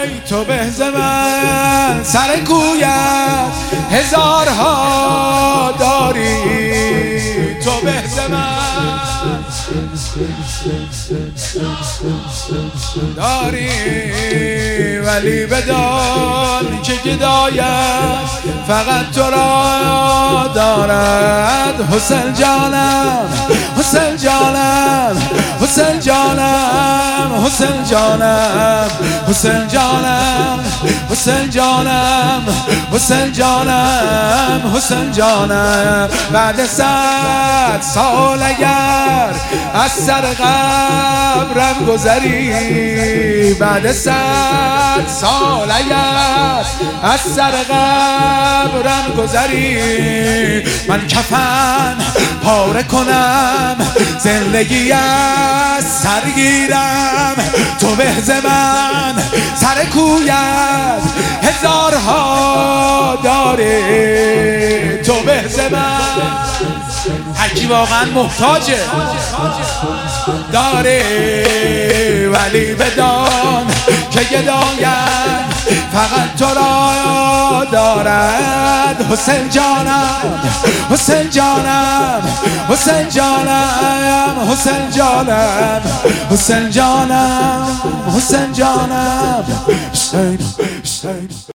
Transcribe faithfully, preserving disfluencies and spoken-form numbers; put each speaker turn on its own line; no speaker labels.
تو به ز من سر کویت هزارها داری، تو به ز من داری، ولی بدان که گدایت فقط تو را دارد. حسین جانم حسین جانم حسین جانم حسین جانم حسین جانم حسین جانم حسین جانم حسین جانم. بعد صد سال اگر از سر قبرم گذری، بعد صد سال اگر از سر قبرم گذری، من کفن پاره کنم زندگی از سر گیرم. تو به ز من سر کویت هزارها داره، تو به ز من هرکی واقعا محتاجه داره، ولی بدان که گدایت فقط تو را دارد. حسین جانم حسین جانم حسین جانم حسین جانم حسین جانم حسین جانم حسین